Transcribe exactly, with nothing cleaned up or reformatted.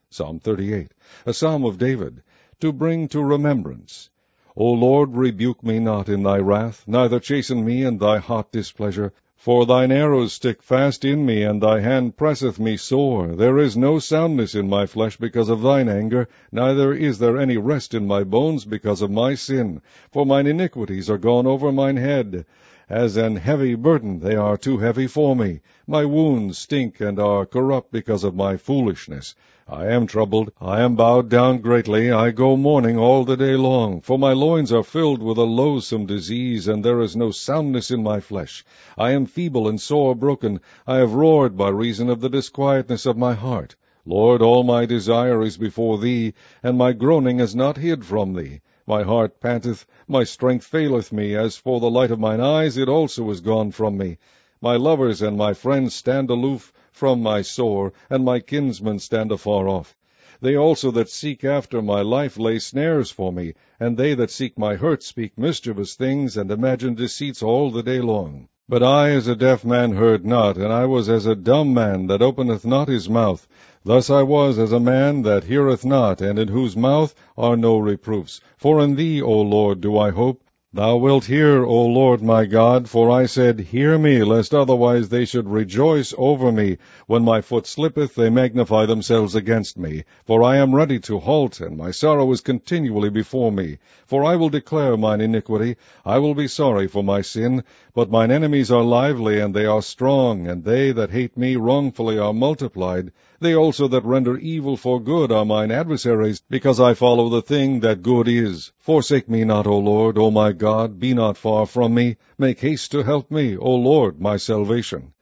Psalm thirty-eight, a psalm of David, to bring to remembrance. O Lord, rebuke me not in thy wrath, neither chasten me in thy hot displeasure. For thine arrows stick fast in me, and thy hand presseth me sore. There is no soundness in my flesh because of thine anger, neither is there any rest in my bones because of my sin. For mine iniquities are gone over mine head. As an heavy burden they are too heavy for me. My wounds stink and are corrupt because of my foolishness. I am troubled, I am bowed down greatly, I go mourning all the day long. For my loins are filled with a loathsome disease, and there is no soundness in my flesh. I am feeble and sore broken. I have roared by reason of the disquietness of my heart. Lord, all my desire is before thee, and my groaning is not hid from thee. My heart panteth, my strength faileth me. As for the light of mine eyes, it also is gone from me. My lovers and my friends stand aloof from my sore, and my kinsmen stand afar off. They also that seek after my life lay snares for me, and they that seek my hurt speak mischievous things, and imagine deceits all the day long. But I as a deaf man heard not, and I was as a dumb man that openeth not his mouth. Thus I was as a man that heareth not, and in whose mouth are no reproofs. For in thee, O Lord, do I hope. Thou wilt hear, O Lord my God, for I said, Hear me, lest otherwise they should rejoice over me. When my foot slippeth, they magnify themselves against me. For I am ready to halt, and my sorrow is continually before me. For I will declare mine iniquity, I will be sorry for my sin. But mine enemies are lively, and they are strong, and they that hate me wrongfully are multiplied. They also that render evil for good are mine adversaries, because I follow the thing that good is. Forsake me not, O Lord, O my God, be not far from me. Make haste to help me, O Lord, my salvation.